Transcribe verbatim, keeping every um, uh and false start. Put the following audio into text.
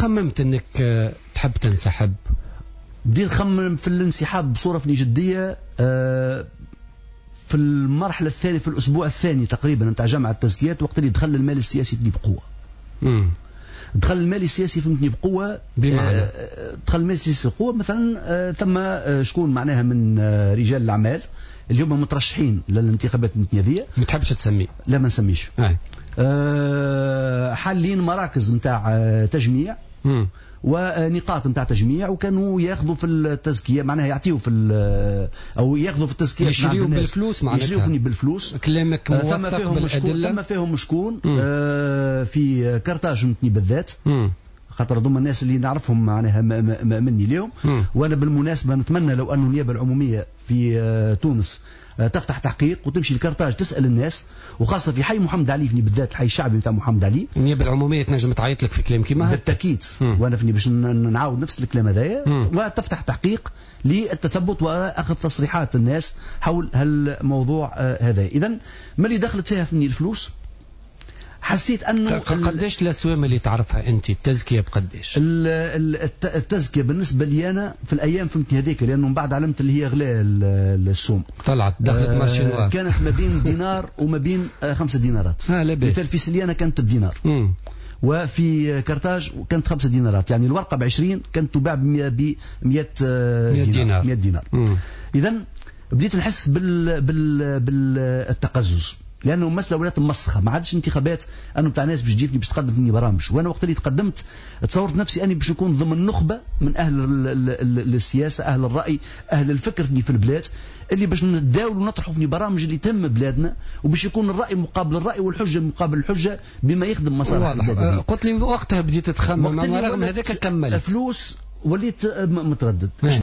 خممت انك تحب تنسحب؟ بديت نخمم في الانسحاب بصوره فني جديه في المرحله الثانيه، في الاسبوع الثاني تقريبا نتاع جامعه التزكيات، وقت اللي دخل المال السياسي فيني بقوه. امم دخل المال السياسي فهمتني بقوه. بمعنى دخل المال السياسي بقوه مثلا ثم شكون معناها من رجال الاعمال اللي هم مترشحين للانتخابات الانتخابيه. ما تحبش تسميه؟ لا ما نسميش. آه. أه حالين مراكز نتاع تجميع مم. ونقاط نتاع تجميع، وكانوا ياخذوا في التزكيه معناها يعطيوا في او ياخذوا في التزكيه يشريوا بالفلوس معناتها يشريوا بالفلوس. كلامك موثق ثم فيهم بالادله. مشكون ثم فيهم مشكون آه في كرتاج متني بالذات. مم. خاطر ضم الناس اللي نعرفهم معناها مني اليوم. مم. وانا بالمناسبه نتمنى لو انه النيابه العموميه في آه تونس آه تفتح تحقيق وتمشي لكرتاج تسال الناس، وخاصه في حي محمد علي فيني بالذات، الحي الشعبي نتاع محمد علي. النيابه العموميه تنجم تعيط لك في كلام كيما هذا بالتاكيد. وانا فيني باش نعاود نفس الكلام هذايا، وتفتح تحقيق للتثبت واخذ تصريحات الناس حول هالموضوع آه هذا. اذا ملي دخلت فيها فيني الفلوس حسيت انه قداش الاسوام اللي تعرفها انت التزكيه بقداش؟ التزكيه بالنسبه لي انا في الايام فهمتي هذيك، لانه من بعد علمت اللي هي غلاء السوم طلعت دخلت آه مارشي نوار، كانت ما بين دينار وما بين آه خمسة دينارات. اه لاباس. مثال في سليانه كانت بدينار، مم. وفي كرتاج كانت خمسة دينارات، يعني الورقه ب عشرين كانت تباع ب مئة دينار. مئة دينار. اذا بديت نحس بال بال بالتقزز، لانه مساله ولات مسخه، ما عادش انتخابات انه بتاع ناس باش تجيني باش تقدم فيني برامج. وانا وقت اللي تقدمت تصورت نفسي اني باش نكون ضمن نخبه من اهل السياسه، اهل الراي، اهل الفكر في البلاد، اللي باش نداول ونطرحوا في برامج اللي تهم بلادنا، وباش يكون الراي مقابل الراي والحجه مقابل الحجه بما يخدم مصالح البلاد. قلت لي وقتها بديت تخمم، رغم هذاك كملت فلوس وليت متردد.